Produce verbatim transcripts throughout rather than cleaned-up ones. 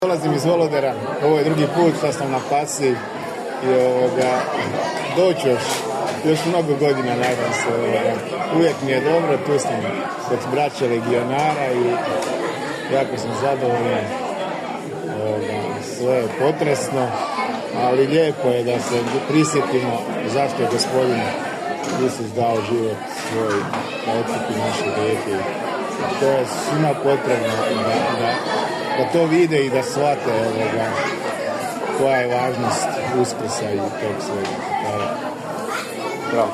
Dolazim iz Volodera, ovo je drugi put što sam na pasi i ovoga, doću još, još mnogo godina, nadam se. Ovoga. Uvijek mi je dobro, tu sam kod braća legionara i jako sam zadovoljan. Ovoga, sve je potresno, ali lijepo je da se prisjetimo zašto je Gospodin Isus dao život svoj da otkupi naše grijehe. To je svima potrebno da, da da to vide i da shvate ovoga, koja je važnost Uskrsa i tog svega. Bravo.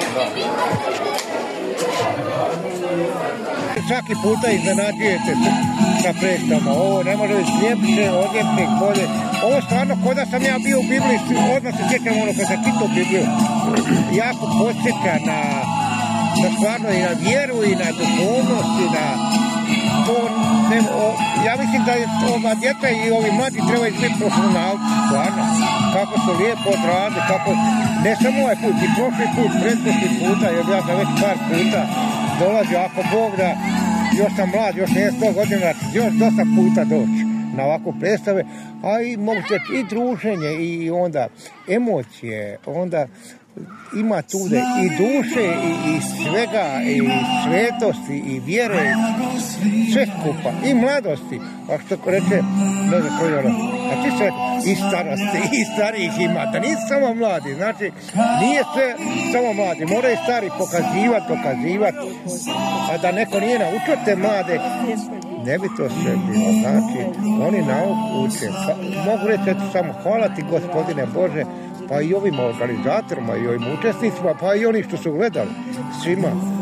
Svaki puta iznenađujete sa predstavama. Ovo ne može biti ljepše, odljepnik, bolje. Ovo stvarno, kod da sam ja bio u Bibliji, odmah se sjećam ono kad sam čitao Bibliju. Jako podsjeća na, na stvarno i na vjeru i na duhovnost i na to, ne, o, ja mislim da je ova djeca i ovi mladi trebaju biti profesionalci, stvarno. Kako su lijepo odrade, kako, ne samo ovaj put, i prošli put, pretprošli puta, jer ja sam već par puta dolazio, ako Bog da, još sam mlad, još nije sto godina, još dosta puta doći na ovakve predstave, a i moguće i druženje, i onda emocije, onda ima tu i duše i, i svega i svetosti i vjere, sve skupa i mladosti, a što reče ne znam koji ono, a ti sve i starosti i starijih ima, da nisu samo mladi, znači nije sve samo mladi, moraju stari pokazivati, dokazivati, a da neko nije naučio te mlade, ne bi to sve bilo, znači oni nauku uče, pa, mogu reći samo hvala ti Gospodine Bože, pa i ovim organizatorima i ovim učesnicima, pa i oni što su gledali, svima.